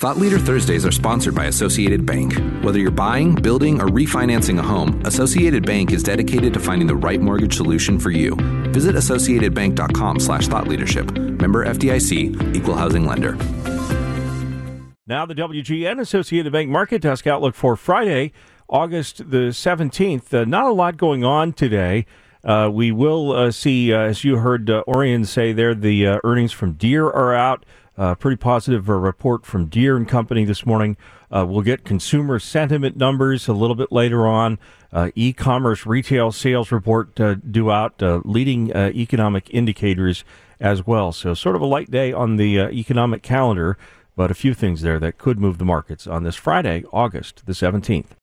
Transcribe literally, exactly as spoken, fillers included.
Thought Leader Thursdays are sponsored by Associated Bank. Whether you're buying, building, or refinancing a home, Associated Bank is dedicated to finding the right mortgage solution for you. Visit associatedbank.com slash thought leadership. Member F D I C, Equal Housing Lender. Now the W G N Associated Bank Market Desk outlook for Friday, August the seventeenth. Uh, not a lot going on today. Uh, we will uh, see, uh, as you heard uh, Orion say there, the uh, earnings from Deere are out. Uh, pretty positive uh, report from Deere and Company this morning. Uh, we'll get consumer sentiment numbers a little bit later on. Uh, e-commerce retail sales report uh, due out, uh, leading uh, economic indicators as well. So sort of a light day on the uh, economic calendar, but a few things there that could move the markets on this Friday, August the seventeenth.